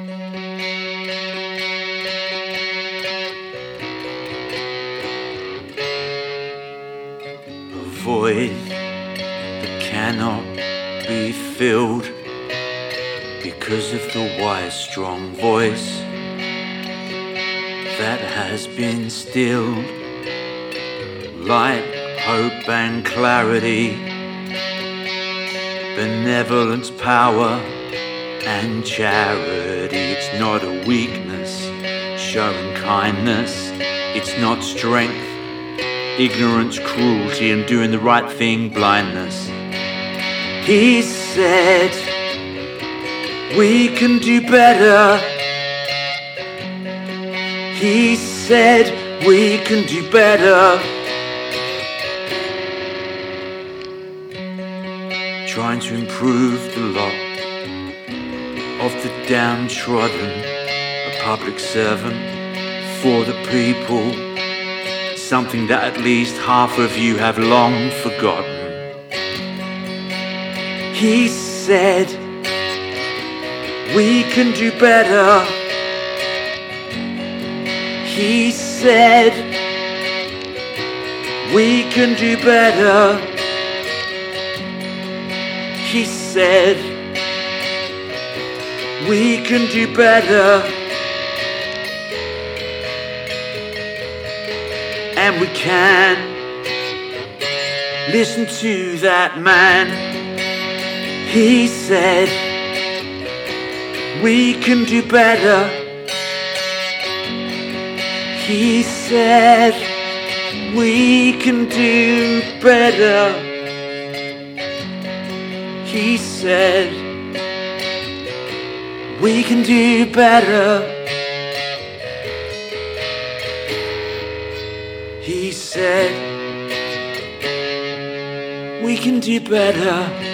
A void that cannot be filled because of the wise, strong voice that has been stilled. Light, hope and clarity, benevolence, power and charity. It's not a weakness, showing kindness. It's not strength, ignorance, cruelty, and doing the right thing, blindness. He said, we can do better. He said, we can do better. Trying to improve the lot of the downtrodden, a public servant for the people, something that at least half of you have long forgotten. He said, we can do better. He said, we can do better. He said, we can do better. And we can. Listen to that man. He said, we can do better. He said, we can do better. He said, we can do better. He said, we can do better.